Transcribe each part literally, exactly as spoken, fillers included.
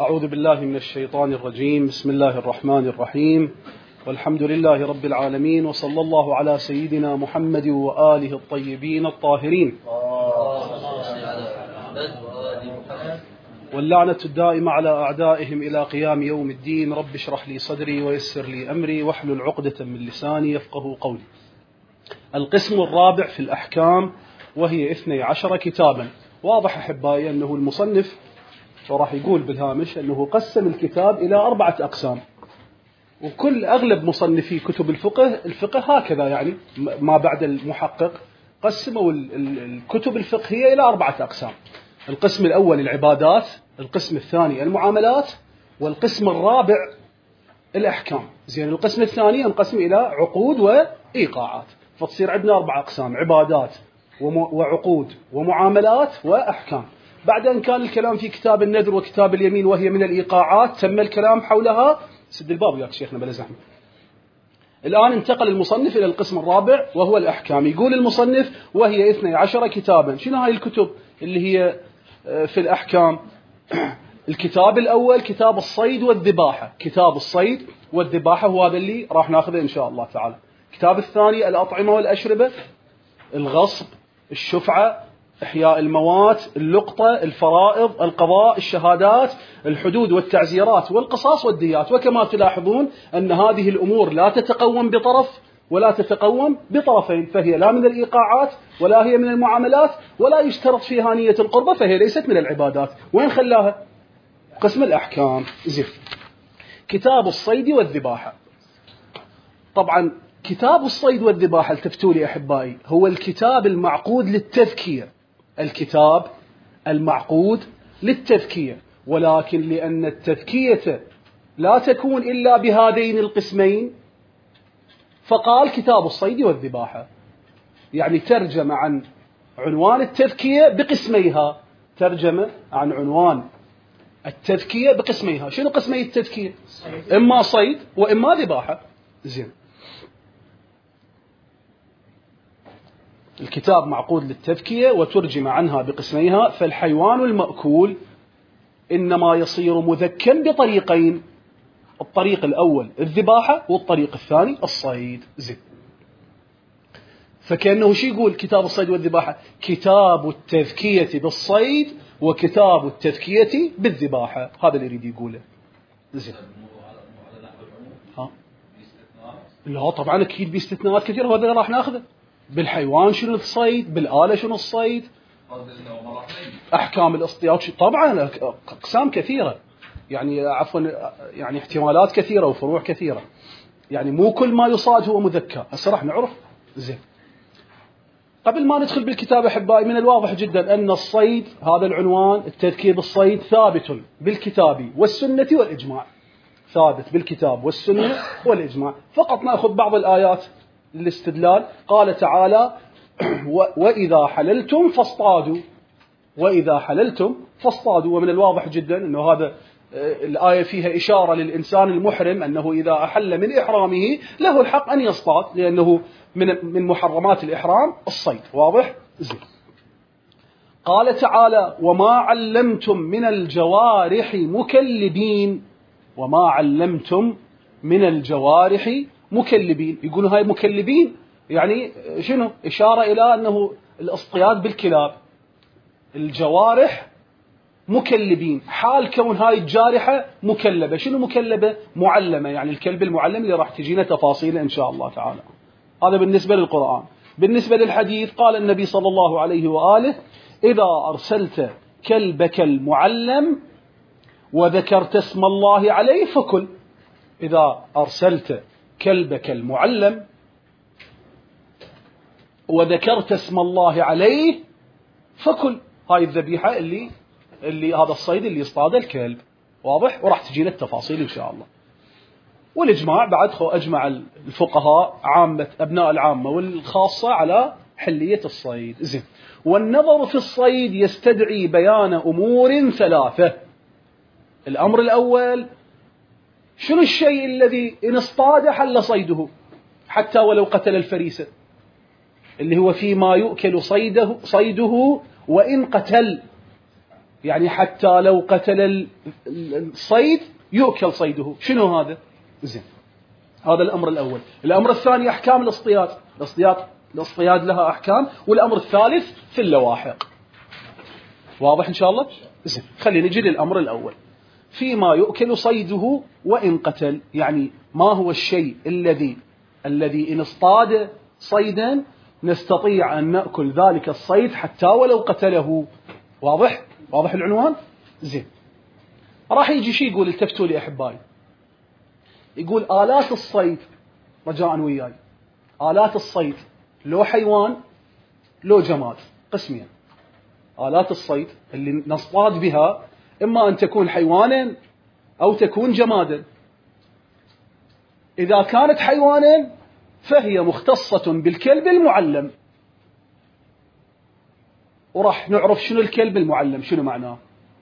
أعوذ بالله من الشيطان الرجيم. بسم الله الرحمن الرحيم، والحمد لله رب العالمين، وصلى الله على سيدنا محمد وآله الطيبين الطاهرين، واللعنة الدائمة على أعدائهم إلى قيام يوم الدين. رب اشرح لي صدري ويسر لي أمري واحلل عقدة من لساني يفقه قولي. القسم الرابع في الأحكام، وهي اثني عشر كتابا. واضح أحبائي أنه المصنف وراح يقول بالهامش أنه قسم الكتاب إلى أربعة أقسام، وكل أغلب مصنفي كتب الفقه الفقه هكذا، يعني ما بعد المحقق قسموا الكتب الفقهية إلى أربعة أقسام. القسم الأول العبادات، القسم الثاني المعاملات، والقسم الرابع الأحكام. زين، القسم الثاني ينقسم إلى عقود وإيقاعات، فتصير عندنا أربع أقسام: عبادات وعقود ومعاملات وأحكام. بعد أن كان الكلام في كتاب النذر وكتاب اليمين وهي من الإيقاعات، تم الكلام حولها. سد الباب وياك شيخنا بلا زحمة. الآن انتقل المصنف إلى القسم الرابع وهو الأحكام. يقول المصنف: وهي اثني عشر كتابا. شنو هاي الكتب اللي هي في الأحكام؟ الكتاب الأول كتاب الصيد والذباحة، كتاب الصيد والذباحة هو هذا اللي راح ناخذه إن شاء الله تعالى. الكتاب الثاني الأطعمة والأشربة، الغصب، الشفعة، إحياء الموات، اللقطة، الفرائض، القضاء، الشهادات، الحدود والتعزيرات، والقصاص والديات. وكما تلاحظون أن هذه الأمور لا تتقوم بطرف ولا تتقوم بطرفين، فهي لا من الإيقاعات ولا هي من المعاملات، ولا يشترط فيها نية القربة، فهي ليست من العبادات. وين خلاها؟ قسم الأحكام. زين، كتاب الصيد والذباحة. طبعا كتاب الصيد والذباحة، التفتوا لي أحبائي، هو الكتاب المعقود للتذكية، الكتاب المعقود للتذكية، ولكن لأن التذكية لا تكون إلا بهذين القسمين فقال كتاب الصيد والذباحة، يعني ترجم عن عنوان التذكية بقسميها، ترجمة عن عنوان التذكية بقسميها. شنو قسمي التذكية؟ إما صيد وإما ذباحة. زين، الكتاب معقود للتذكية وترجم عنها بقسميها. فالحيوان المأكول إنما يصير مذكا بطريقين: الطريق الأول الذباحة، والطريق الثاني الصيد. زين، فكأنه شي يقول كتاب الصيد والذباحة؟ كتاب التذكية بالصيد وكتاب التذكية بالذباحة. هذا اللي يريد يقوله. زين، ها؟ لا طبعا أكيد باستثناءات كثيرة، وهذا راح ناخذه. بالحيوان شنو الصيد، بالآلة شنو الصيد، أحكام الاصطياد طبعا أقسام كثيرة، يعني عفوا يعني احتمالات كثيرة وفروع كثيرة، يعني مو كل ما يصاد هو مذكى. هسه راح نعرف. زين، قبل ما ندخل بالكتاب أحبائي، من الواضح جدا أن الصيد هذا العنوان التذكير بالصيد ثابت بالكتاب والسنة والإجماع، ثابت بالكتاب والسنة والإجماع. فقط نأخذ بعض الآيات للاستدلال. قال تعالى: وإذا حللتم فاصطادوا، وإذا حللتم فاصطادوا. ومن الواضح جدا أنه هذا الآية فيها إشارة للإنسان المحرم أنه إذا أحل من إحرامه له الحق أن يصطاد، لأنه من من محرمات الإحرام الصيد. واضح؟ زين. قال تعالى: وما علمتم من الجوارح مكلبين، وما علمتم من الجوارح مكلبين. يقولوا هاي مكلبين يعني شنو؟ إشارة إلى أنه الاصطياد بالكلاب. الجوارح مكلبين، حال كون هاي الجارحة مكلبة. شنو مكلبة؟ معلمة، يعني الكلب المعلم اللي راح تجينا تفاصيله إن شاء الله تعالى. هذا بالنسبة للقرآن. بالنسبة للحديث، قال النبي صلى الله عليه وآله: إذا أرسلت كلبك المعلم وذكرت اسم الله عليه فكل. إذا أرسلت كلبك المعلم وذكرت اسم الله عليه فكل. هاي الذبيحة اللي اللي هذا الصيد اللي يصطاد الكلب. واضح؟ وراح تجينا التفاصيل إن شاء الله. والإجماع بعد خو أجمع الفقهاء عامة أبناء العامة والخاصة على حلية الصيد. زين، والنظر في الصيد يستدعي بيان أمور ثلاثة. الأمر الأول: شنو الشيء الذي إن اصطاد حل صيده حتى ولو قتل الفريسة، اللي هو فيما يؤكل صيده, صيده وإن قتل. يعني حتى لو قتل الصيد يؤكل صيده. شنو هذا؟ زين، هذا الأمر الأول. الأمر الثاني أحكام الاصطياد. الاصطياد الاصطياد لها أحكام. والأمر الثالث في اللواحق. واضح إن شاء الله؟ زين، خلينا نجي للأمر الأول. فيما يؤكل صيده وإن قتل، يعني ما هو الشيء الذي الذي إن اصطاد صيدا نستطيع أن نأكل ذلك الصيد حتى ولو قتله. واضح؟ واضح العنوان؟ زين، راح يجي شيء يقول، التفتوا لي أحبائي، يقول آلات الصيد، رجاء وياي، آلات الصيد لو حيوان لو جماد، قسمين. آلات الصيد اللي نصطاد بها إما أن تكون حيوانا أو تكون جمادا. إذا كانت حيوانا فهي مختصة بالكلب المعلم. وراح نعرف شنو الكلب المعلم، شنو معناه.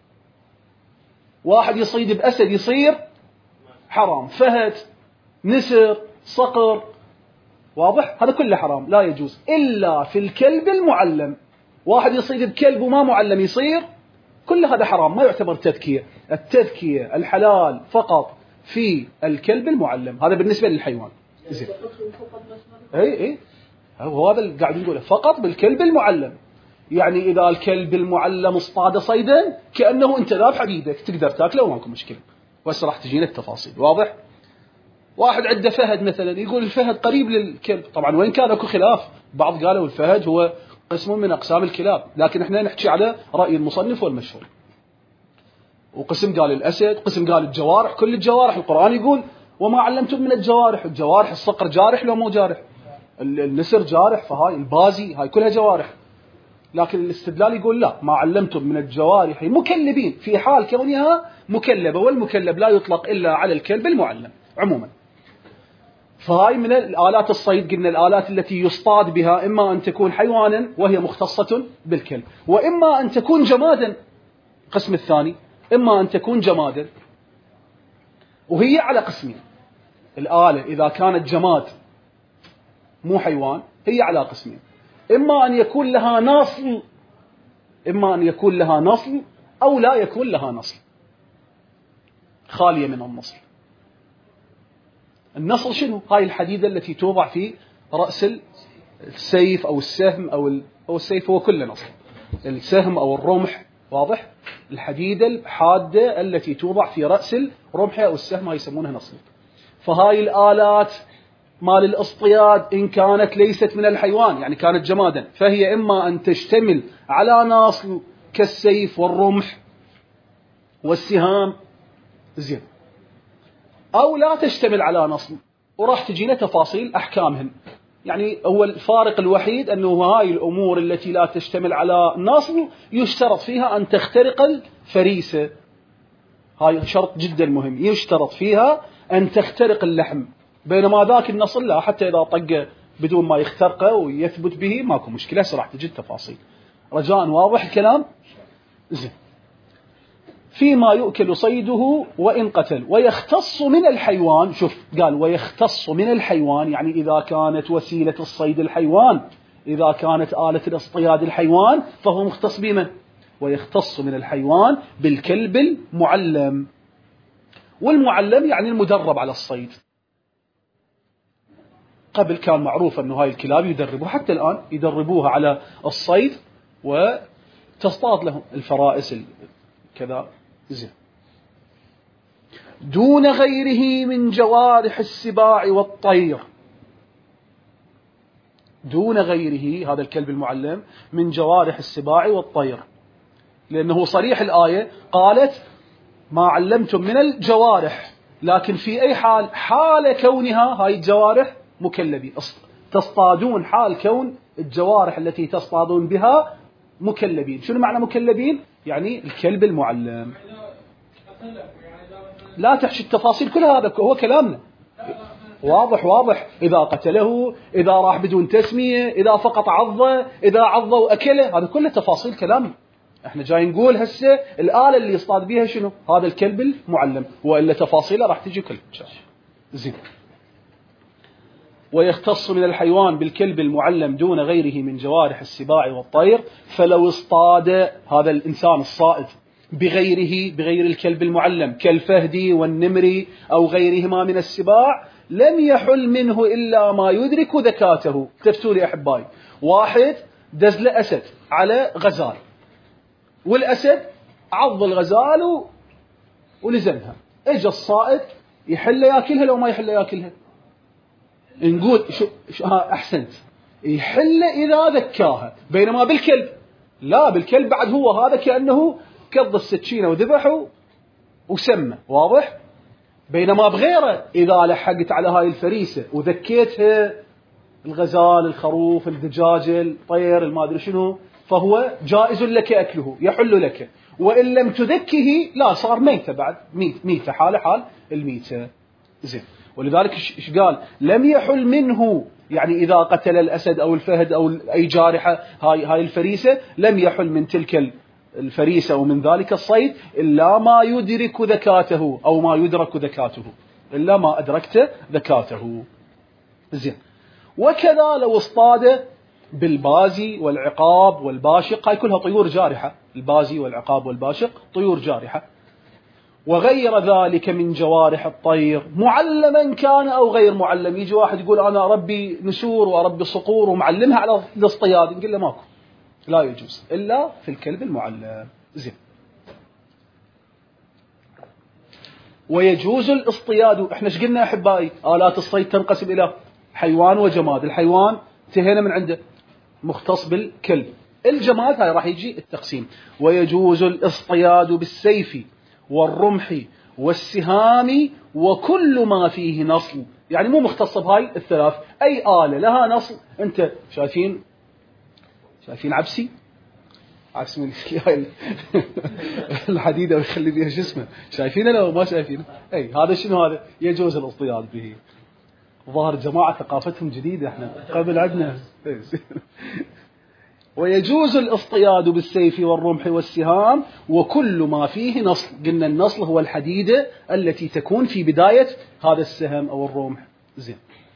واحد يصيد بأسد يصير حرام، فهد، نسر، صقر، واضح؟ هذا كله حرام، لا يجوز إلا في الكلب المعلم. واحد يصيد بكلب وما معلم يصير، كل هذا حرام، ما يعتبر تذكية. التذكية الحلال فقط في الكلب المعلم، هذا بالنسبة للحيوان. زين، اي اي هو هذا اللي قاعد نقوله، فقط بالكلب المعلم. يعني إذا الكلب المعلم اصطاد صيدا كأنه أنت ذابح بيدك، تقدر تاكله وما لكم مشكلة. وهسه راح تجينا التفاصيل. واضح؟ واحد عنده فهد مثلا، يقول الفهد قريب للكلب. طبعا وين كان اكو خلاف، بعض قالوا الفهد هو قسم من أقسام الكلاب، لكن احنا نحكي على رأي المصنف والمشهور. وقسم قال الأسد، قسم قال الجوارح، كل الجوارح. القرآن يقول وما علمتم من الجوارح. الجوارح، الصقر جارح لو مو جارح، النسر جارح، فهاي البازي هاي كلها جوارح. لكن الاستدلال يقول لا، ما علمتم من الجوارح مكلبين في حال كونها مكلبة، والمكلب لا يطلق إلا على الكلب المعلم عموما. فهاي من الآلات الصيد، قلنا الآلات التي يصطاد بها إما أن تكون حيوانا وهي مختصة بالكلب، وإما أن تكون جمادا. القسم الثاني إما أن تكون جمادا، وهي على قسمين. الآلة إذا كانت جماد مو حيوان هي على قسمين، إما أن يكون لها نصل، إما أن يكون لها نصل أو لا يكون لها نصل، خالية من النصل. النصل شنو؟ هاي الحديدة التي توضع في رأس السيف أو السهم أو ال... أو السيف هو كله نصل، السهم أو الرمح. واضح؟ الحديدة الحادة التي توضع في رأس الرمح أو السهم هاي يسمونها نصل. فهاي الآلات مال الاصطياد إن كانت ليست من الحيوان، يعني كانت جمادا، فهي إما أن تشتمل على نصل كالسيف والرمح والسهام، زين، أو لا تشتمل على نصل. وراح تجينا تفاصيل أحكامهن. يعني هو الفارق الوحيد أنه هاي الأمور التي لا تشتمل على نصل يشترط فيها أن تخترق الفريسة. هاي شرط جدا مهم، يشترط فيها أن تخترق اللحم، بينما ذاك النصل لا، حتى إذا طقه بدون ما يخترقه ويثبت به ماكو مشكلة. راح تجي التفاصيل. رجاء واضح الكلام؟ زين. فيما يؤكل صيده وإن قتل ويختص من الحيوان. شوف قال ويختص من الحيوان، يعني إذا كانت وسيلة الصيد الحيوان، إذا كانت آلة الاصطياد الحيوان، فهو مختص بمن؟ ويختص من الحيوان بالكلب المعلم. والمعلم يعني المدرب على الصيد. قبل كان معروف أنه هاي الكلاب يدربوا، حتى الآن يدربوها على الصيد وتصطاد لهم الفرائس كذا. زين. دون غيره من جوارح السباع والطير. دون غيره، هذا الكلب المعلم، من جوارح السباع والطير، لأنه صريح الآية قالت ما علمتم من الجوارح، لكن في أي حال؟ حال كونها هاي الجوارح مكلبين، تصطادون حال كون الجوارح التي تصطادون بها مكلبين. شنو معنى مكلبين؟ يعني الكلب المعلم. لا تحشي التفاصيل، كل هذا هو كلامنا واضح واضح. إذا قتله، إذا راح بدون تسمية، إذا فقط عضه، إذا عضه وأكله، هذا كله تفاصيل كلامنا. احنا جاي نقول هسه الآلة اللي يصطاد بها شنو؟ هذا الكلب المعلم، وإلا تفاصيله راح تجي كل زين. ويختص من الحيوان بالكلب المعلم دون غيره من جوارح السباع والطير. فلو اصطاد، هذا الإنسان الصائد، بغيره بغير الكلب المعلم كالفهد والنمر أو غيرهما من السباع لم يحل منه إلا ما يدرك ذكاته. تفتوا لي أحبائي، واحد دز له أسد على غزال، والأسد عض الغزال ولزمها، اجى الصائد يحل ياكلها لو ما يحل ياكلها؟ نقول شو, شو أحسنت، يحل إذا ذكاها. بينما بالكلب لا، بالكلب بعد هو هذا كأنه كض السكينة وذبحه وسمه، واضح؟ بينما بغيره إذا لحقت على هاي الفريسة وذكيتها، الغزال، الخروف، الدجاجة، الطير، المادري شنو، فهو جائز لك أكله، يحل لك. وإن لم تذكه لا، صار ميتة بعد، ميت ميتة حال حال الميتة. زين، ولذلك ايش قال؟ لم يحل منه، يعني إذا قتل الأسد أو الفهد أو أي جارحة هاي هاي الفريسة، لم يحل من تلك الفريسة ومن ذلك الصيد إلا ما يدرك ذكاته أو ما يدرك ذكاته، إلا ما أدركت ذكاته. زين، وكذا لو اصطاد بالبازي والعقاب والباشق، هاي كلها طيور جارحة، البازي والعقاب والباشق طيور جارحة، وغير ذلك من جوارح الطير معلما كان أو غير معلم. يجي واحد يقول أنا أربي نسور وأربي صقور ومعلمها على الاصطياد، نقول له ماكو، لا يجوز إلا في الكلب المعلم. زين، ويجوز الاصطياد. احنا ايش قلنا أحبائي؟ آلات الصيد تنقسم إلى حيوان وجماد. الحيوان انتهينا من عنده، مختص بالكلب. الجماد هاي راح يجي التقسيم. ويجوز الاصطياد بالسيف والرمح والسهام وكل ما فيه نصل، يعني مو مختص بهاي الثلاث، أي آلة لها نصل. أنت شايفين شايفين عبسي عكس من الحديدة ويخلي بيها جسمه، شايفينه لو ما شايفينه؟ أي هذا شنو هذا؟ يجوز الاصطياد به. ظاهر جماعة ثقافتهم جديدة، احنا قبل عندنا. ويجوز الاصطياد بالسيف والرمح والسهام وكل ما فيه نصل. قلنا النصل هو الحديدة التي تكون في بداية هذا السهم أو الرمح. زين،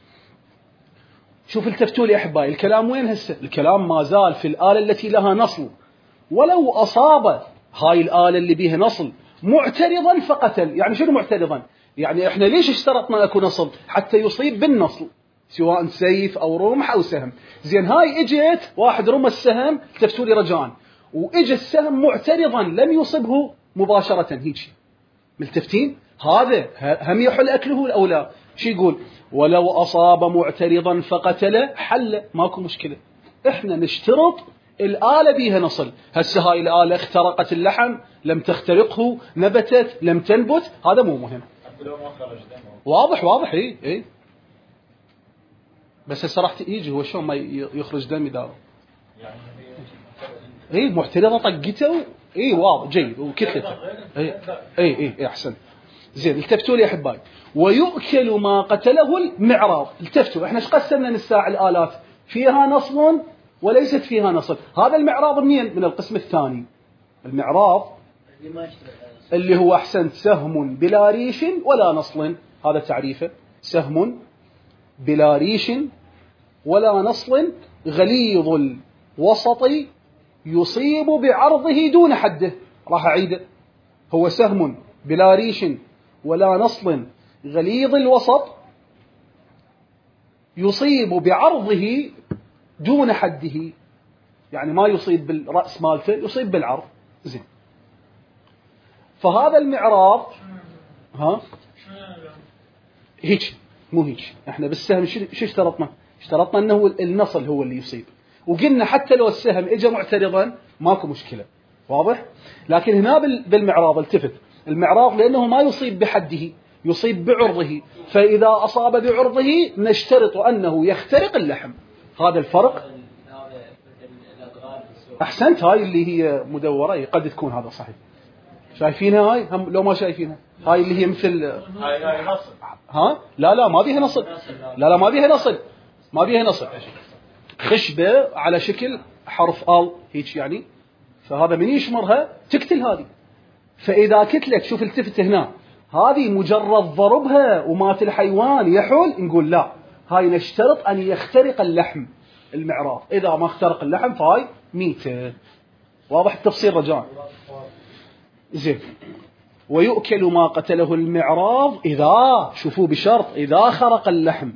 شوف التفتوا لي أحبائي، الكلام وين هسه؟ الكلام ما زال في الآلة التي لها نصل. ولو أصاب هاي الآلة اللي بيها نصل معترضا فقتل. يعني شنو معترضا؟ يعني احنا ليش اشترطنا اكو نصل؟ حتى يصيب بالنصل، سواء سيف أو رمح أو سهم. زين، هاي اجت واحد رمى السهم، تفتوا لي رجاء، واجى السهم معترضا لم يصبه مباشرة، هيك ملتفتين، هذا هم يحل أكله أو لا؟ شو يقول؟ ولو أصاب معترضا فقتل حل، ماكو مشكلة. احنا نشترط الآلة بيها نصل. هسه هاي الآلة اخترقت اللحم، لم تخترقه، نبتت، لم تنبت، هذا مو مهم. واضح واضح اي اي بس هسه راح يجي هو شلون ما يخرج دم اذا اي معترضه طقته. اي واضح جيد وكتلته. اي اي اي احسن. زين، التفتوا لي احبائي. ويؤكل ما قتله المعراض. التفتوا، احنا ايش قسمنا نساع الآلات؟ فيها نصل وليست فيها نصل. هذا المعراض منين؟ من القسم الثاني. المعراض اللي هو أحسنت سهم بلا ريش ولا نصل، هذا تعريفه، سهم بلا ريش ولا نصل غليظ الوسط يصيب بعرضه دون حده. راح أعيده، هو سهم بلا ريش ولا نصل غليظ الوسط يصيب بعرضه دون حده، يعني ما يصيب بالرأس مالته، يصيب بالعرض. زين، فهذا المعراض ها هيك مو هيك. احنا بالسهم شو اشترطنا؟ اشترطنا انه النصل هو اللي يصيب، وقلنا حتى لو السهم اجى معترضا ماكو مشكلة، واضح؟ لكن هنا بالمعراض التفت، المعراض لانه ما يصيب بحده، يصيب بعرضه، فاذا اصاب بعرضه نشترط انه يخترق اللحم. هذا الفرق. احسنت، هاي اللي هي مدورة قد تكون هذا صحيح. شايفينها هاي؟ هم لو ما شايفينها، هاي اللي هي مثل هاي نصل. ها لا لا ما بيها نصل، لا لا ما بيها نصل، ما بيها نصل، خشبة على شكل حرف آل هيك يعني، فهذا من يشمرها تقتل هذه. فإذا كتلك، شوف التفت هنا، هذه مجرد ضربها ومات الحيوان يحول، نقول لا، هاي نشترط أن يخترق اللحم المعراض. إذا ما اخترق اللحم فهاي ميتة. واضح التفصيل رجاء؟ زين. ويؤكل ما قتله المعراض إذا، شوفوا بشرط، إذا خرق اللحم.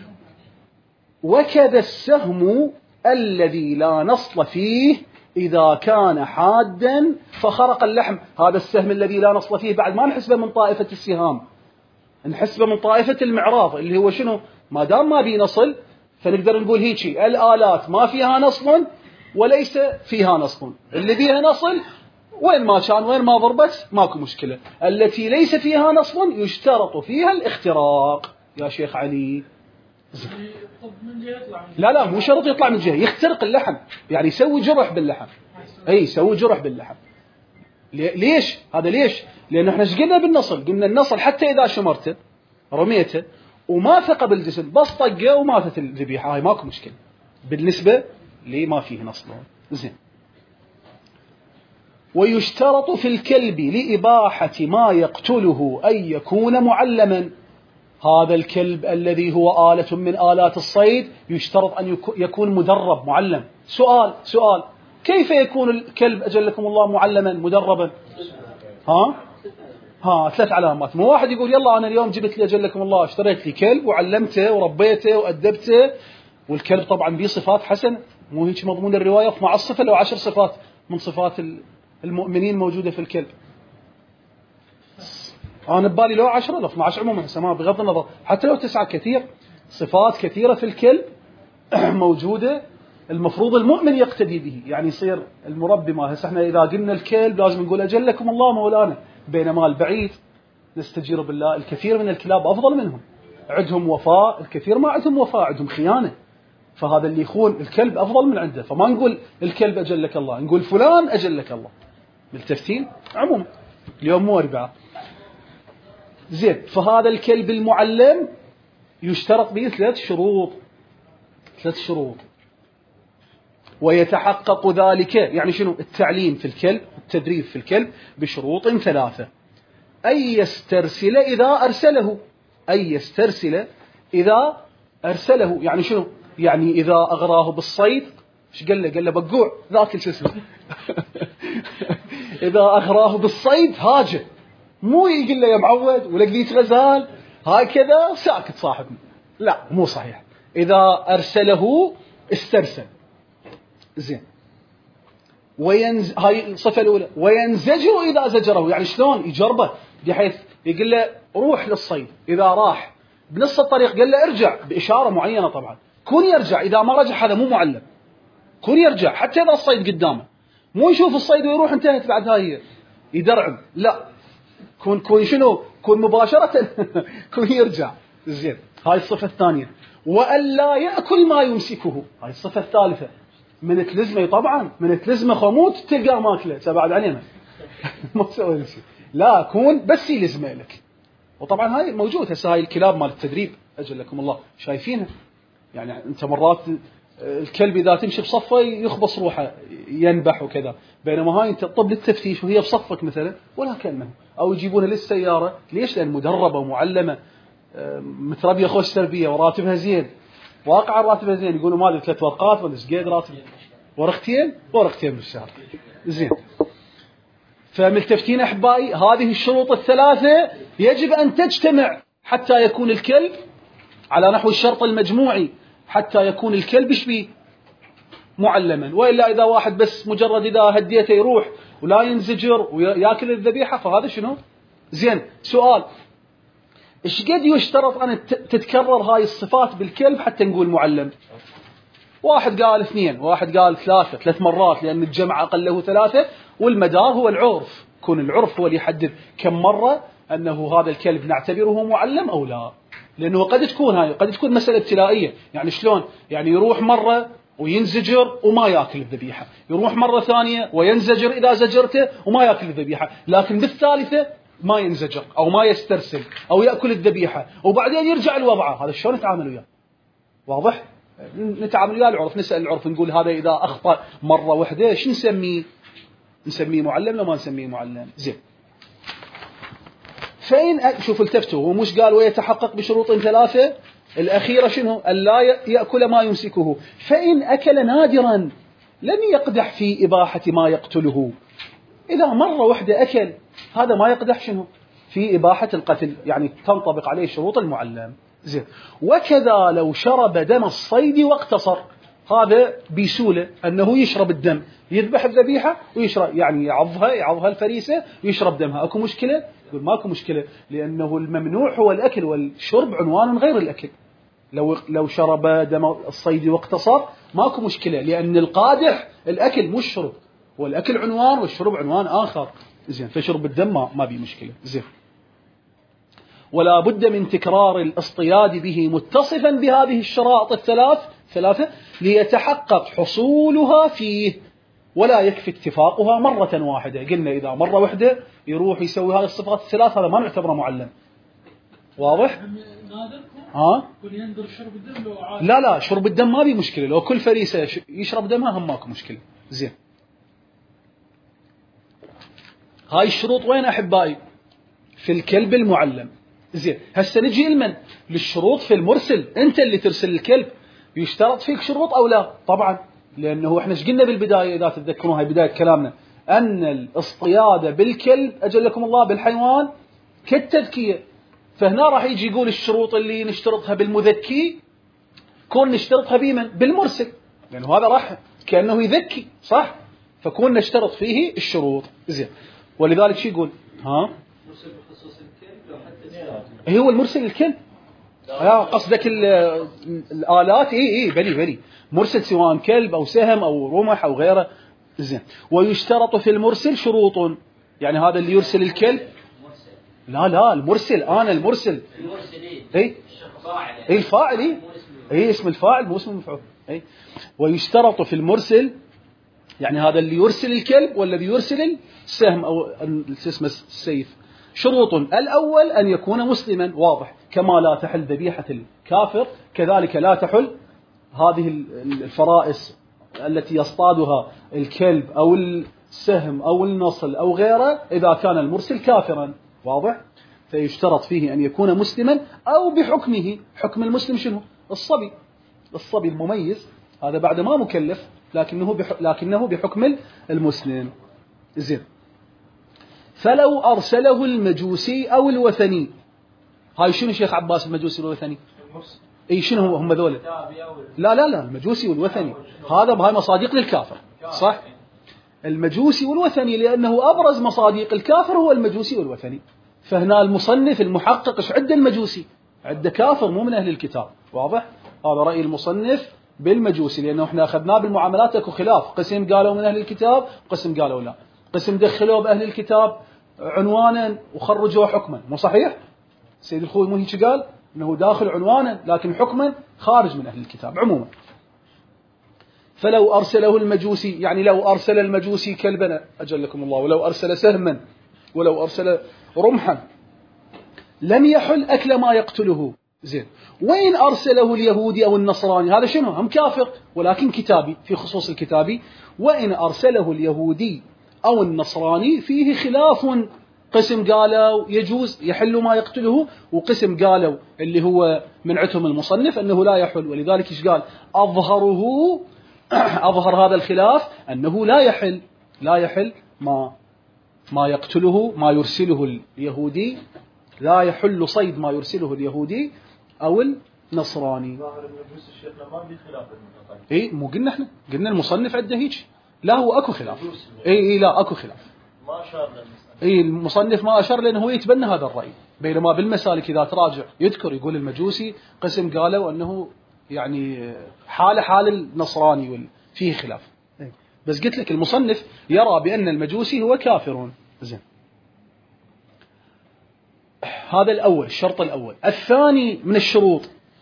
وكذا السهم الذي لا نصل فيه إذا كان حادا فخرق اللحم. هذا السهم الذي لا نصل فيه بعد ما نحسبه من طائفة السهام، نحسبه من طائفة المعراض، اللي هو شنو؟ ما دام ما بي نصل فنقدر نقول هيجي الآلات ما فيها نصل وليس فيها نصل. اللي بيها نصل وين ما كان، وين ما ضربت ماكو مشكلة. التي ليس فيها نصل يشترط فيها الاختراق. يا شيخ علي لا لا مو شرط يطلع من جهة، يخترق اللحم، يعني يسوي جرح باللحم. اي يسوي جرح باللحم. ليش هذا؟ ليش؟ لأنه احنا ايش قلنا بالنصل؟ قلنا النصل حتى إذا شمرته رميته وما ثقب الجسم بس طقه وماتت الذبيحة، هاي ماكو مشكلة بالنسبة لي ما فيه نصل. زين. ويشترط في الكلب لإباحة ما يقتله أن يكون معلما. هذا الكلب الذي هو آلة من آلات الصيد يشترط أن يكون مدرب معلم. سؤال سؤال كيف يكون الكلب أجلكم الله معلما مدربا؟ ها ها ثلاث علامات. مو واحد يقول يلا أنا اليوم جبت لي أجلكم الله اشتريت لي كلب وعلمته وربيته وأدبته، والكلب طبعا به صفات حسنة، مو هيك مضمون الرواية اثنا عشر صفة لو عشر صفات من صفات المؤمنين موجودة في الكلب. أنا ببالي لو عشرة لو اثنا عشر عموما سماها بغض النظر، حتى لو تسعة كثير، صفات كثيرة في الكلب موجودة المفروض المؤمن يقتدي به، يعني يصير المربي. ما هسه احنا إذا قلنا الكلب لازم نقول أجلكم الله مولانا، بينما البعيد نستجير بالله الكثير من الكلاب أفضل منهم، عندهم وفاء، الكثير ما عندهم وفاء، عندهم خيانة. فهذا اللي يخون الكلب أفضل من عنده، فما نقول الكلب أجلك الله، نقول فلان أجلك الله. ملتفتين عموما اليوم مو أربعة. زين. فهذا الكلب المعلم يشترط به ثلاث شروط ثلاث شروط ويتحقق ذلك، يعني شنو التعليم في الكلب التدريب في الكلب بشروط ثلاثة. أن يسترسل إذا أرسله أن يسترسل إذا أرسله يعني شنو؟ يعني إذا أغراه بالصيد، إيش قال له؟ قال له بقوع ذاك الجسم إذا أغراه بالصيد هاجه، مو يقول له يا معود ولا قليت غزال هكذا ساكت صاحبنا، لا مو صحيح. إذا أرسله استرسل. زين. وينز هاي الصفة الأولى. وينزجر إذا زجره، يعني شلون يجربه بحيث يقول له روح للصيد، إذا راح بنص الطريق قال له ارجع بإشارة معينة، طبعا كون يرجع، إذا ما رجع هذا مو معلم، كون يرجع حتى إذا الصيد قدامه، مو يشوف الصيد ويروح انتهت بعد هاي يدرعم، لا كون كون شنو كون مباشرة كون يرجع. زين. هاي الصفة الثانية. وألا يأكل ما يمسكه، هاي الصفة الثالثة. من تلزمه طبعا من تلزمه خموت تلقى ماكله تبعد علينا ما تسوي شيء، لا كون بس يلزمه لك. وطبعا هاي موجود هسه، هاي الكلاب مال التدريب أجلكم الله شايفينها، يعني أنت مرات الكلب إذا تمشي بصفه يخبص روحه ينبح وكذا، بينما هاي أنت تطب للتفتيش وهي بصفك مثلا ولا كلمة، أو يجيبونها للسيارة. ليش؟ لأن مدربة ومعلمة متربية خوش تربية وراتبها زين، واقع راتبها زين، يقولوا ما ادري ثلاث ورقات ولا ايش قد راتب، ورقتين ورقتين بالشهر. زين. فملتفتين احبائي، هذه الشروط الثلاثه يجب ان تجتمع حتى يكون الكلب على نحو الشرط المجموعي، حتى يكون الكلب شبيه معلما. والا اذا واحد بس مجرد اذا هديته يروح ولا ينزجر وياكل الذبيحه، فهذا شنو؟ زين. سؤال، إيش قد يشترط أن تتكرر هاي الصفات بالكلب حتى نقول معلم؟ واحد قال اثنين، واحد قال ثلاثة، ثلاث مرات، لأن الجمع أقله ثلاثة، والمدار هو العرف، كون العرف هو اللي يحدد كم مرة أنه هذا الكلب نعتبره معلم أو لا. لأنه قد تكون هاي قد تكون مسألة ابتلائية، يعني شلون؟ يعني يروح مرة وينزجر وما يأكل الذبيحة، يروح مرة ثانية وينزجر إذا زجرته وما يأكل الذبيحة، لكن بالثالثة ما ينزجر أو ما يسترسل أو يأكل الذبيحة وبعدين يرجع الوضع. هذا شلون نتعامل وياه؟ واضح؟ نتعامل وياه العرف، نسأل العرف نقول هذا إذا أخطأ مرة واحدة شو نسميه؟ نسميه معلم لو ما نسميه معلم. زين. فإن شوف التفتوا، هو مش قال ويتحقق بشروط ثلاثة؟ الأخيرة شنو؟ ألا يأكل ما يمسكه. فإن أكل نادرا لم يقدح في إباحة ما يقتله. إذا مرة واحدة أكل هذا ما يقدح شنو في إباحة القتل، يعني تنطبق عليه شروط المعلم. زين. وكذا لو شرب دم الصيد واقتصر، هذا بيسوله أنه يشرب الدم، يذبح الذبيحة ويشرب، يعني يعضها يعضها الفريسة ويشرب دمها، أكو مشكلة؟ يقول ماكو مشكلة، لأنه الممنوع هو الأكل والشرب عنوان غير الأكل. لو لو شرب دم الصيد واقتصر ماكو مشكلة، لأن القادح الأكل مش شرب، والأكل عنوان والشرب عنوان آخر. زين. فشرب الدم ما, ما بي مشكلة. زين. ولا بد من تكرار الاصطياد به متصفا بهذه الشرائط الثلاث ثلاثة ليتحقق حصولها فيه، ولا يكفي اتفاقها مرة واحدة. قلنا إذا مرة واحدة يروح يسوي هذه الصفات الثلاث هذا ما نعتبره معلم. واضح؟ ها؟ لا لا شرب الدم ما بي مشكلة، لو كل فريسة يشرب دمها هم ماكو مشكلة. زين. هاي الشروط وين أحبائي؟ في الكلب المعلم. زين. هسه نجي لمن؟ للشروط في المرسل. أنت اللي ترسل الكلب يشترط فيك شروط أو لا؟ طبعا، لأنه إحنا ايش قلنا بالبداية إذا تتذكرون هاي بداية كلامنا، أن الاصطياد بالكلب أجلكم الله بالحيوان كالتذكية. فهنا راح يجي يقول الشروط اللي نشترطها بالمذكي كون نشترطها بمن؟ بالمرسل، لأنه هذا راح كأنه يذكي، صح؟ فكون نشترط فيه الشروط. زين. ولذلك شو يقول؟ ها؟ مرسل بخصوص الكلب لو حتى هو المرسل الكلب. آه قصدك الآلات؟ إيه إيه بلي بلي مرسل سواء كلب أو سهم أو رمح أو غيره. زين. ويشترط في المرسل شروط، يعني هذا اللي يرسل الكلب. لا لا المرسل أنا المرسل. المرسل إيه؟ إيه إيه الفاعل إيه إيه اسم الفاعل مو اسم المفعول. إيه. ويشترط في المرسل، يعني هذا اللي يرسل الكلب والذي يرسل السهم أو اسمه السيف، شروط. الأول أن يكون مسلما، واضح، كما لا تحل ذبيحة الكافر كذلك لا تحل هذه الفرائس التي يصطادها الكلب أو السهم أو النصل أو غيره إذا كان المرسل كافرا. واضح؟ فيشترط فيه أن يكون مسلما أو بحكمه. حكم المسلم شنو؟ الصبي، الصبي المميز هذا بعد ما مكلف لكنه بح... لكنه بحكم المسلم. زين. فلو أرسله المجوسي أو الوثني، هاي شنو شيخ عباس المجوسي والوثني؟ اي شنو هم ذولا؟ لا لا لا المجوسي والوثني هذا بهاي مصادق للكافر، صح؟ المجوسي والوثني لأنه أبرز مصادق الكافر هو المجوسي والوثني. فهنا المصنف المحقق ايش عد المجوسي؟ عد كافر مو من أهل الكتاب. واضح؟ هذا رأي المصنف بالمجوسي، لأنه احنا أخذناه بالمعاملات اكو خلاف، قسم قالوا من أهل الكتاب قسم قالوا لا، قسم دخلوا بأهل الكتاب عنوانا وخرجوا حكما. مو صحيح؟ سيد الخوي مو هيك قال؟ أنه داخل عنوانا لكن حكما خارج من أهل الكتاب عموما. فلو أرسله المجوسي، يعني لو أرسل المجوسي كلبا أجلكم الله، ولو أرسل سهما، ولو أرسل رمحا، لم يحل أكل ما يقتله. زين. وإن أرسله اليهودي أو النصراني، هذا شنو؟ هم كافر ولكن كتابي في خصوص الكتابي. وإن أرسله اليهودي أو النصراني فيه خلاف، قسم قالوا يجوز يحل ما يقتله، وقسم قالوا اللي هو منعتهم المصنف أنه لا يحل. ولذلك إيش قال؟ أظهره أظهر هذا الخلاف أنه لا يحل لا يحل ما ما يقتله ما يرسله اليهودي، لا يحل صيد ما يرسله اليهودي أو النصراني. ظاهر المجوس الشيخنا ما في خلاف المتقل. إيه مو قلنا إحنا قلنا المصنف عنده هيك، لا هو أكو خلاف. إيه إيه لا أكو خلاف. ما أشار للمصنف. إيه المصنف ما أشار لأنه هو يتبنى هذا الرأي، بينما بالمسالك إذا تراجع يذكر يقول المجوسي قسم قالوا أنه يعني حال حال النصراني فيه خلاف. إيه. بس قلت لك المصنف يرى بأن المجوسي هو كافر. زين. هذا الأول، الشرط الأول. الثاني من الشروط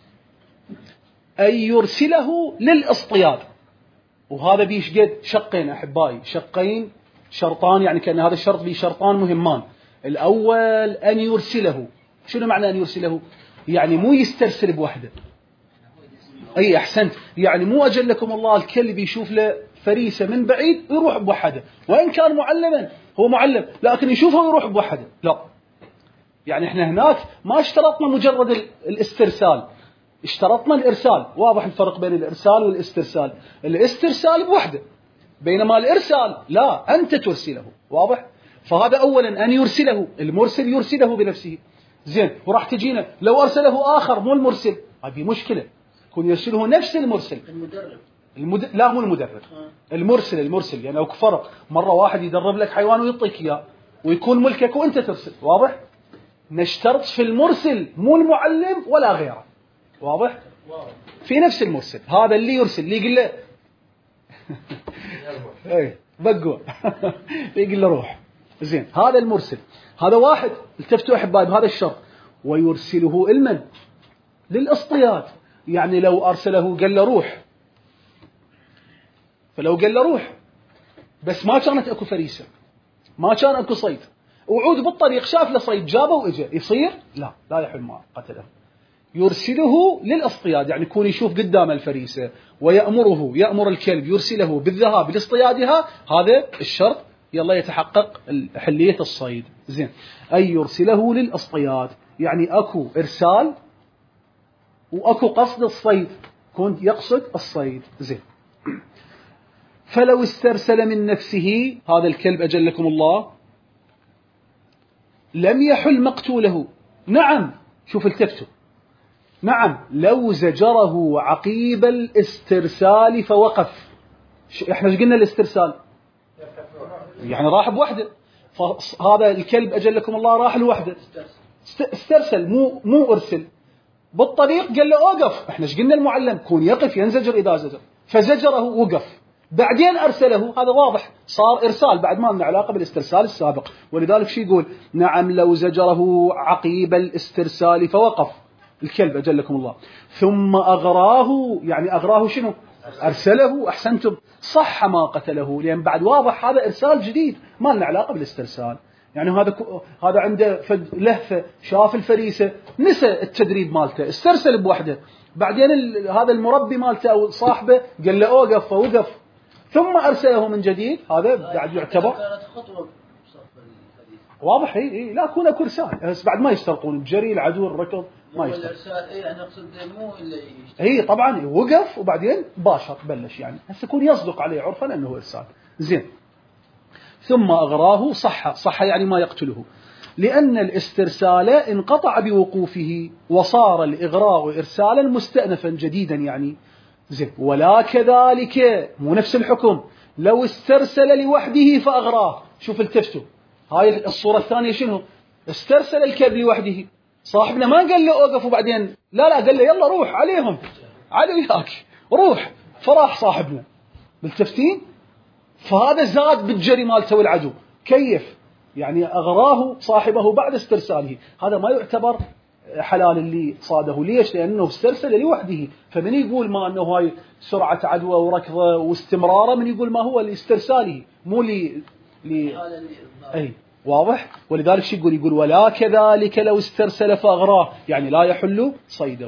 أن يرسله للإصطياد، وهذا بيش قد شقين أحبائي، شقين شرطان، يعني كأن هذا الشرط بيه شرطان مهمان. الأول أن يرسله. شنو معنى أن يرسله؟ يعني مو يسترسل بوحده. أي أحسنت، يعني مو أجلكم الله الكلب يشوف له فريسة من بعيد يروح بوحده، وإن كان معلما هو معلم لكن يشوفه ويروح بوحده، لا. يعني احنا هناك ما اشترطنا مجرد الاسترسال، اشترطنا الإرسال. واضح الفرق بين الإرسال والاسترسال؟ الاسترسال بوحده، بينما الإرسال لا، أنت ترسله. واضح؟ فهذا أولا أن يرسله، المرسل يرسله بنفسه. زين، وراح تجينا لو أرسله آخر مو المرسل، هذه مشكلة، يكون يرسله نفس المرسل. المدرب المد... لا مو المدرب، المرسل المرسل يعني أو فرق. مرة واحد يدرب لك حيوان ويعطيك إياه ويكون ملكك وأنت ترسل، واضح؟ نشترط في المرسل مو المعلم ولا غيره، واضح؟ في نفس المرسل، هذا اللي يرسل اللي يقول له اي بقوا يقول له روح. زين، هذا المرسل، هذا واحد. التفتوا احبائي بهذا الشرط، ويرسله المن للاصطياد. يعني لو ارسله قال له روح، فلو قال له روح بس ما كانت اكو فريسه، ما كان اكو صيد، وعود بالطريق شاف له صيد جابه واجا، يصير؟ لا لا يحل ما قتله. يرسله للاصطياد، يعني يكون يشوف قدام الفريسه ويأمره، يأمر الكلب يرسله بالذهاب لاصطيادها، هذا الشرط يلا يتحقق حلية الصيد. زين، أي يرسله للاصطياد، يعني أكو إرسال وأكو قصد الصيد، كنت يقصد الصيد. زين، فلو استرسل من نفسه هذا الكلب أجلكم الله لم يحل مقتوله. نعم، شوف التفتوا، نعم لو زجره عقيب الاسترسال فوقف. احنا ايش قلنا الاسترسال؟ يعني راح بوحده، فهذا الكلب أجلكم الله راح لوحده، استرسل مو مو ارسل. بالطريق قال له اوقف، احنا ايش قلنا المعلم كون يقف ينزجر اذا زجر، فزجره وقف، بعدين ارسله، هذا واضح صار ارسال بعد ما لنا علاقه بالاسترسال السابق. ولذلك شو يقول؟ نعم لو زجره عقيب الاسترسال فوقف الكلب أجلكم الله، ثم أغراه، يعني أغراه شنو؟ أرسله. أحسنتم، صح ما قتله، لأن بعد واضح هذا إرسال جديد ما لنا علاقة بالاسترسال. يعني هذا ك... هذا عنده فد لهفة، شاف الفريسة نسى التدريب مالته، استرسل بوحده، بعدين ال... هذا المربي مالته أو صاحبه قال له أوقف فوقف، ثم أرسله من جديد، هذا بعد يعتبر واضح. اي اي لا كون اكو ارسال، بس بعد ما يشترطون بجري العدو الركض ما يشترط. الارسال اي انا اقصد مو اللي اي طبعا وقف وبعدين باشر بلش، يعني هسه يكون يصدق عليه عرفا انه ارسال. زين، ثم اغراه صح، صح يعني ما يقتله، لان الاسترسال انقطع بوقوفه وصار الاغراء ارسالا مستأنفا جديدا يعني. زين، ولا كذلك مو نفس الحكم لو استرسل لوحده فاغراه. شوف التفتوا، هاي الصورة الثانية شنو؟ استرسل الكلب لوحده، صاحبنا ما قال له اوقف وبعدين لا لا قال له يلا روح عليهم علي وياك روح، فراح صاحبنا بالتفتين، فهذا زاد بالجري مالته والعدو. كيف؟ يعني أغراه صاحبه بعد استرساله، هذا ما يعتبر حلال اللي صاده. ليش؟ لأنه استرسل لوحده، فمن يقول ما أنه هاي سرعة عدوى وركضة واستمراره، من يقول ما هو لاسترساله مو لي لي أي واضح. ولذلك شو يقول؟ يقول ولا كذلك لو استرسل فأغراه، يعني لا يحل صيده.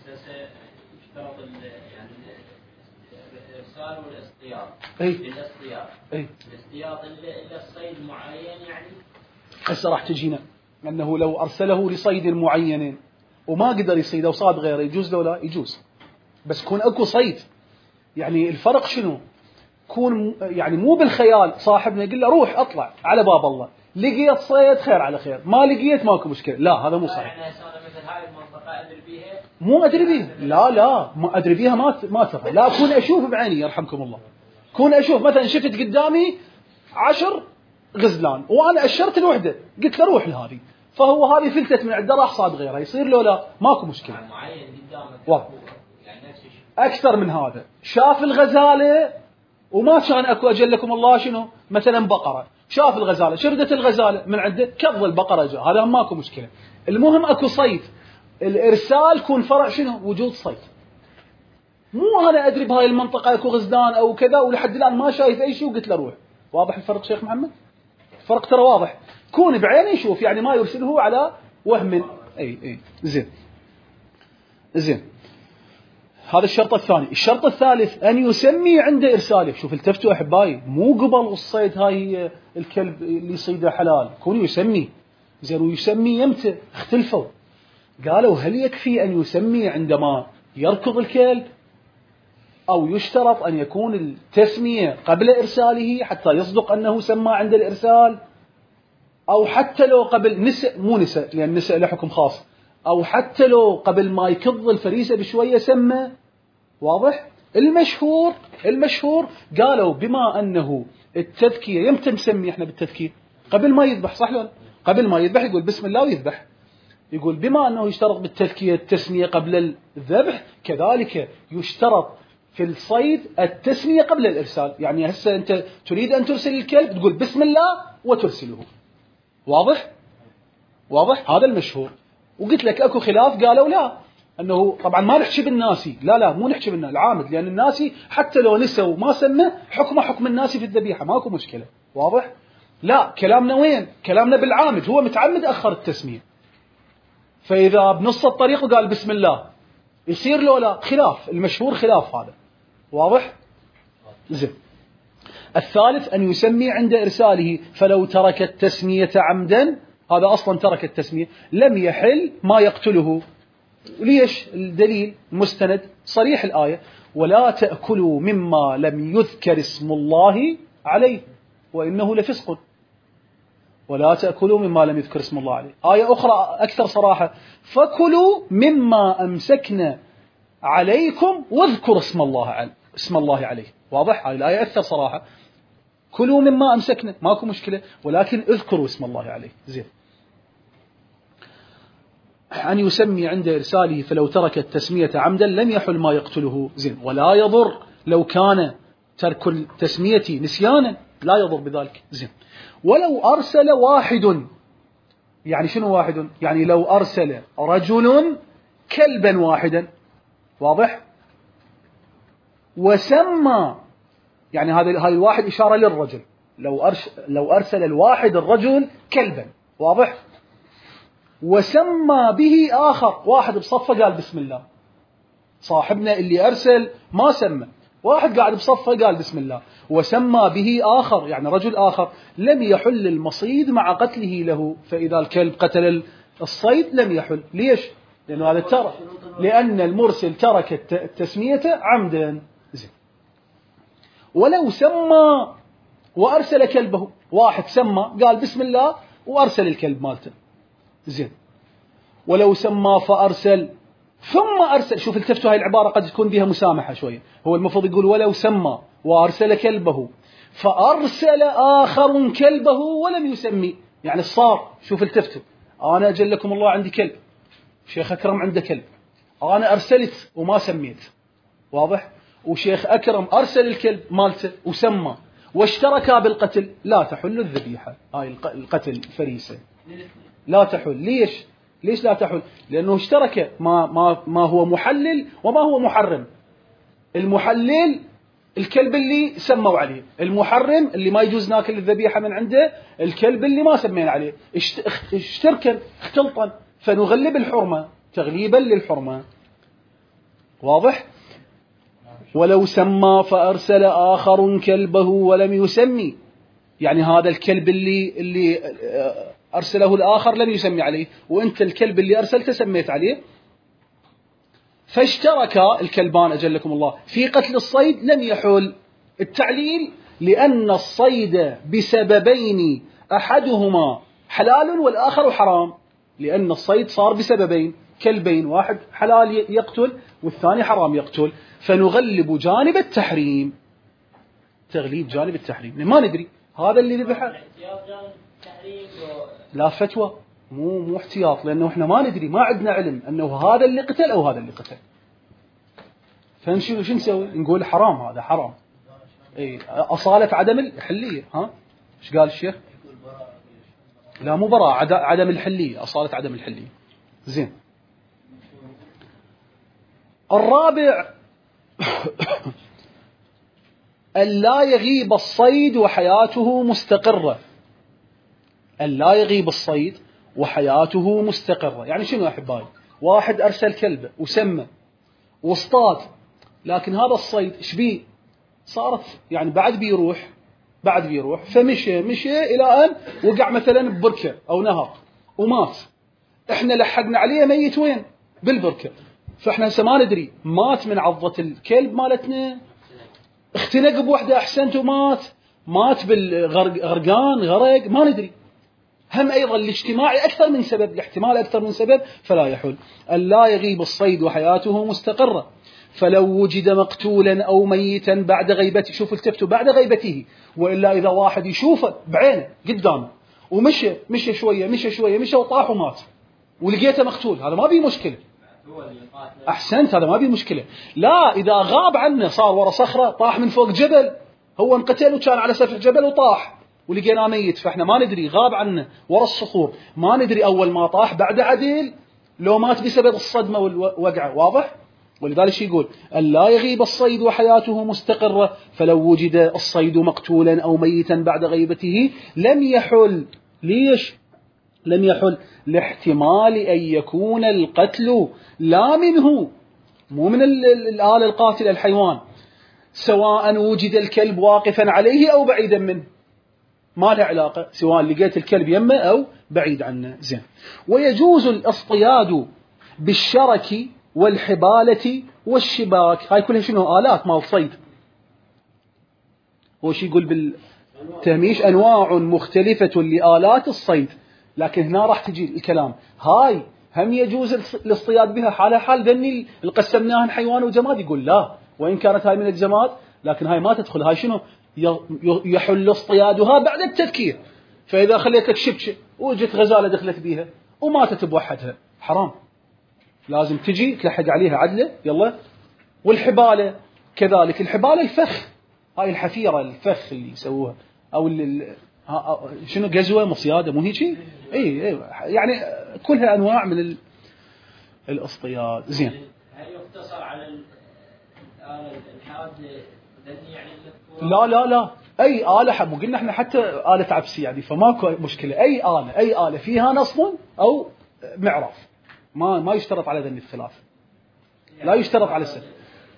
الارسال والاصطياد. اي الاصطياد اي الاصطياد الا الصيد معين يعني. هسه راح تجينا انه لو ارسله لصيد معين وما قدر يصيده وصاد غيره يجوز له؟ لا يجوز، بس كون اكو صيد. يعني الفرق شنو؟ كون يعني مو بالخيال، صاحبنا يقول له روح اطلع على باب الله، لقيت صيد خير على خير، ما لقيت ماكو مشكله، لا هذا مو صحيح. يعني مثل هاي المنطقه ادري بيها، مو ادري بيها، لا لا ما ادري بيها، ما ما ترى، لا كون اشوف بعيني يرحمكم الله، كون اشوف مثلا شفت قدامي عشر غزلان وانا اشرت الوحده قلت له روح لهذه، فهو هذه فلتت من عنده راح صاد غيرها، يصير له لا ماكو مشكله. معين قدامك واضح. يعني نفس الشيء اكثر من هذا، شاف الغزاله وما كان اكو اجلكم الله شنو مثلا بقره، شاف الغزاله شردت الغزاله من عنده كض البقره جاء، هذا ماكو مشكله. المهم اكو صيد، الارسال يكون فرع شنو؟ وجود صيد. مو انا ادري بهاي المنطقه اكو غزلان او كذا ولحد الان ما شايف اي شيء وقلت له روح. واضح الفرق شيخ محمد؟ الفرق ترى واضح، كون بعينه يشوف، يعني ما يرسله على وهم. اي اي زين زين. هذا الشرط الثاني. الشرط الثالث أن يسمي عند إرساله. شوف التفتوا أحبائي، مو قبل الصيد هاي الكلب اللي يصيده حلال، كون يسمي. زين، ويسمي يمتى؟ اختلفوا، قالوا هل يكفي أن يسمي عندما يركض الكلب، أو يشترط أن يكون التسمية قبل إرساله حتى يصدق أنه سمى عند الإرسال؟ أو حتى لو قبل نساء، مو نساء لأن نساء له حكم خاص، أو حتى لو قبل ما يكض الفريسة بشوية سمى. واضح؟ المشهور المشهور قالوا بما أنه التذكية يمتى نسمي احنا بالتذكية؟ قبل ما يذبح، صح لون؟ قبل ما يذبح يقول بسم الله ويذبح. يقول بما أنه يشترط بالتذكية التسمية قبل الذبح، كذلك يشترط في الصيد التسمية قبل الإرسال. يعني هسه أنت تريد أن ترسل الكلب تقول بسم الله وترسله. واضح؟ واضح؟ هذا المشهور. وقلت لك أكو خلاف قالوا لا، أنه طبعا ما نحكي بالناسي، لا لا مو نحكي بالناسي العامد، لأن الناسي حتى لو نسوا ما سمى حكمه حكم الناسي في الذبيحة، ماكو مشكلة. واضح؟ لا، كلامنا وين؟ كلامنا بالعامد، هو متعمد أخر التسمية، فإذا بنص الطريق وقال بسم الله يصير له لا؟ خلاف، المشهور خلاف هذا. واضح؟ زين. الثالث أن يسمي عند إرساله، فلو ترك التسمية عمدا، هذا أصلا ترك التسمية، لم يحل ما يقتله. ليش؟ الدليل مستند صريح الآية: ولا تأكلوا مما لم يذكر اسم الله عليه وإنه لفسق. ولا تأكلوا مما لم يذكر اسم الله عليه. آية أخرى أكثر صراحة: فكلوا مما أمسكنا عليكم واذكروا اسم الله عليه اسم الله عليه. واضح؟ هذه الآية أكثر صراحة. كلوا مما أمسكنا ماكو مشكلة، ولكن اذكروا اسم الله عليه. زين. أن يسمي عند إرساله فلو ترك التسمية عمدا لم يحل ما يقتله. زين. ولا يضر لو كان ترك التسمية نسيانا، لا يضر بذلك. زين. ولو أرسل واحد، يعني شنو واحد؟ يعني لو أرسل رجل كلبا واحدا، واضح؟ وسمى، يعني هذا هذا الواحد إشارة للرجل، لو أرش لو أرسل الواحد الرجل كلبا، واضح؟ وسمى به آخر، واحد بصفه قال بسم الله، صاحبنا اللي أرسل ما سمى، واحد قاعد بصفه قال بسم الله، وسمى به آخر يعني رجل آخر، لم يحل المصيد مع قتله له. فإذا الكلب قتل الصيد لم يحل. ليش؟ لأنه هذا ترك، لأن المرسل ترك التسمية عمدا. زين. ولو سمى وأرسل كلبه، واحد سمى قال بسم الله وأرسل الكلب مالته. زين. ولو سمى فأرسل ثم أرسل، شوف التفتوا هاي العبارة قد تكون بها مسامحة شوية، هو المفروض يقول ولو سمى وأرسل كلبه فأرسل آخر كلبه ولم يسمي، يعني صار، شوف التفتوا، أنا أجل لكم الله عندي كلب، شيخ أكرم عنده كلب، أنا أرسلت وما سميت، واضح؟ وشيخ أكرم أرسل الكلب مالته وسمى واشتركا بالقتل، لا تحل الذبيحة، هاي القتل فريسة لا تحل. ليش؟ ليش لا تحل؟ لأنه اشترك ما, ما, ما هو محلل وما هو محرم. المحلل الكلب اللي سموا عليه، المحرم اللي ما يجوز ناكل الذبيحة من عنده الكلب اللي ما سمينا عليه، اشتركا اختلطا، فنغلب الحرمة تغليبا للحرمة. واضح؟ ولو سمى فأرسل آخر كلبه ولم يسمي، يعني هذا الكلب اللي اللي أرسله الآخر لم يسمي عليه، وأنت الكلب اللي أرسلته سميت عليه، فاشترك الكلبان أجلكم الله في قتل الصيد، لم يحل. التعليل: لأن الصيد بسببين أحدهما حلال والآخر حرام، لأن الصيد صار بسببين، كلبين، واحد حلال يقتل والثاني حرام يقتل، فنغلب جانب التحريم، تغليب جانب التحريم. ما ندري هذا اللي ذبحه، لا فتوى، مو مو احتياط، لأنه احنا ما ندري، ما عندنا علم أنه هذا اللي قتل أو هذا اللي قتل، فنشوف شو نسوي، نقول حرام، هذا حرام. اي أصالة عدم الحلية. ها ايش قال الشيخ؟ لا مو براء، عدم الحلية، أصالة عدم الحلية. زين. الرابع أن لا يغيب الصيد وحياته مستقرة، أن لا يغيب الصيد وحياته مستقرة. يعني شنو أحبائي؟ واحد أرسل كلبه وسمى واصطاد، لكن هذا الصيد إيش بيه؟ صارت يعني بعد بيروح بعد بيروح فمشي مشي إلى أن وقع مثلا ببركة أو نهر ومات، إحنا لحقنا عليه ميت وين؟ بالبركة، فإحنا هسه ما ندري مات من عضة الكلب مالتنا، اختنق بوحدة أحسنت ومات، مات بالغرقان غرق، ما ندري. هم أيضا الاجتماعي أكثر من سبب، الاحتمال أكثر من سبب، فلا يحل. ألا يغيب الصيد وحياته مستقرة، فلو وجد مقتولا أو ميتا بعد غيبته، شوف التفتوا بعد غيبته، وإلا إذا واحد يشوفه بعينه قدامه ومشى مشى شوية مشى شوية مشى وطاح ومات ولقيته مقتول، هذا ما بيه مشكلة. أحسنت، هذا ما بيه مشكلة. لا، إذا غاب عنه صار ورا صخرة، طاح من فوق جبل، هو انقتل وكان على سفح جبل وطاح ولقيناه ميت، فإحنا ما ندري، غاب عنه ورا الصخور، ما ندري أول ما طاح بعد عدل لو مات بسبب الصدمة والوقعة. واضح؟ ولذلك يقول ألا يغيب الصيد وحياته مستقرة، فلو وجد الصيد مقتولا أو ميتا بعد غيبته لم يحل. ليش لم يحل؟ لاحتمال أن يكون القتل لا منه، مو من الآلة القاتلة الحيوان، سواء وجد الكلب واقفا عليه أو بعيدا منه، ما له علاقة، سواء لقيت الكلب يمه أو بعيد عنه. زين. ويجوز الاصطياد بالشرك والحبالة والشباك، هاي كلها شنو؟ آلات مال صيد. هو شي يقول بالتهميش أنواع مختلفة لآلات الصيد، لكن هنا راح تجي الكلام هاي هم يجوز الاصطياد بها حالها حال ذني القسمناهن حيوان وجماد. يقول لا، وإن كانت هاي من الجماد لكن هاي ما تدخل، هاي شنو؟ يحل اصطيادها بعد التذكير. فإذا خليتك شبشة وجت غزالة دخلت بيها وماتت بوحدها حرام، لازم تجي تلحق عليها عدلة يلا. والحبالة كذلك، الحبالة الفخ، هاي الحفيرة الفخ اللي يسووها، أو اللي شنو قزوة مصيادة، مو هيك؟ اي اي يعني كلها أنواع من ال... الاصطياد. زين. هل يقتصر على الآلة الحادة يعني؟ لا لا لا، أي آلة، مو قلنا احنا حتى آلة عبسية يعني، فماكو مشكلة، أي آلة أي آلة فيها نصب أو معرف، ما ما يشترط على ذنب الخلاف، لا يشترط على السن.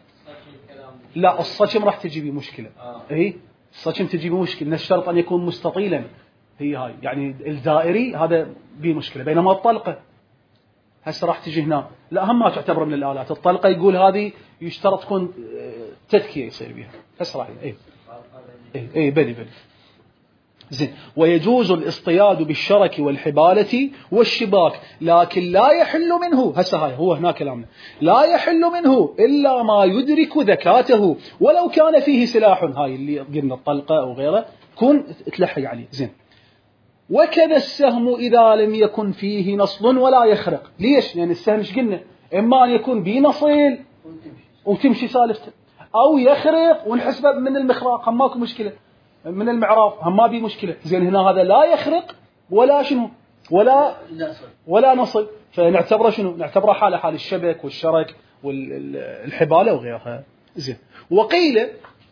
لا، الصجم راح تجي بمشكلة. آه. اي الصجم تجي بمشكلة، نشترط أن يكون مستطيلا، هي هاي يعني الدائري هذا بمشكلة، بينما الطلقة هسه راح تجي هنا لا، هم ما تعتبر من الآلات. الطلقة يقول هذه يشترط تكون تذكية يصير بها هسه راح اي اي اي بلي بلي. زين. ويجوز الاصطياد بالشرك والحبالة والشباك، لكن لا يحل منه، هسه هاي هو هنا كلامنا، لا يحل منه إلا ما يدرك ذكاته ولو كان فيه سلاح، هاي اللي قلنا الطلقة أو غيره كون تلحق عليه. زين. وكذا السهم إذا لم يكن فيه نصل ولا يخرق. ليش؟ لأن يعني السهم ايش قلنا؟ إما أن يكون بيه نصيل وتمشي سالفته، أو يخرق ونحسبه من المخراق، هم ماكو مشكلة، من المعراف هم ما بيه مشكلة. زين. هنا هذا لا يخرق ولا شنو ولا ولا نصل، فنعتبره شنو؟ نعتبره حالة حال الشبك والشرك والحبالة وغيرها. زين. وقيل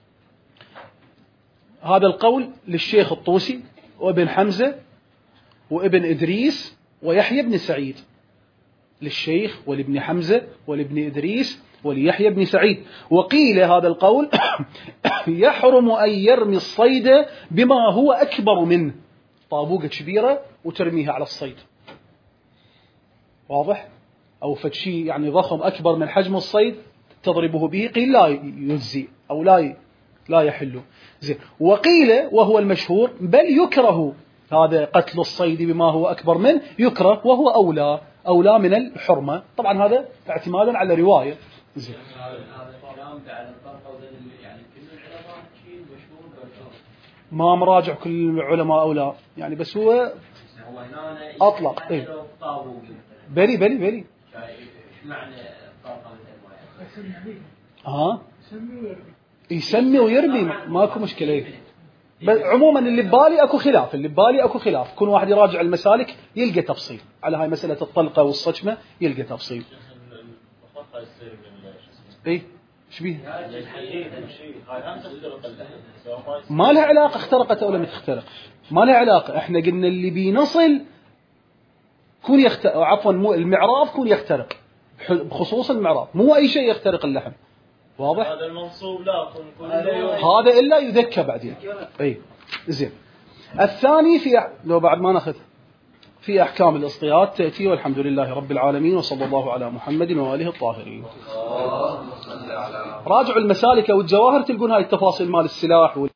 هذا القول للشيخ الطوسي وابن حمزة وابن إدريس ويحيى بن سعيد، للشيخ ولابن حمزة ولابن إدريس وليحيى بن سعيد. وقيل هذا القول يحرم أن يرمي الصيد بما هو أكبر منه، طابوقة كبيرة وترميها على الصيد، واضح؟ أو فتشي يعني ضخم أكبر من حجم الصيد تضربه به، قيل لا يجزي أو لا لا يحل. زين. وقيل وهو المشهور بل يكره هذا قتل الصيد بما هو أكبر منه، يكره وهو أولى أولى من الحرمة. طبعا هذا اعتمادا على رواية. زين. ما مراجع كل العلماء أولى يعني، بس هو أطلق. إيه. بلي بلي بلي. ها؟ يسمي ويرمي ماكو مشكلة. عموما اللي ببالي اكو خلاف، اللي ببالي اكو خلاف، كل واحد يراجع المسالك يلقى تفصيل على هاي مسألة الطلقة والصجمة، يلقى تفصيل. ايه ايش بيه؟ ما لها علاقة اخترقت او لم تخترق، ما لها علاقة. احنا قلنا اللي بينصل كون يخترق، عفوا مو المعراف كون يخترق، بخصوص المعراف مو اي شيء يخترق اللحم، واضح؟ هذا المنصوب لا كل هذا إلا يذكى بعدين. أي زين. الثاني في لو بعد ما نأخذ في أحكام الاصطياد تأتي، والحمد لله رب العالمين وصلى الله على محمد وآله الطاهرين. راجعوا المسالك والجواهر تلقون هاي التفاصيل مال السلاح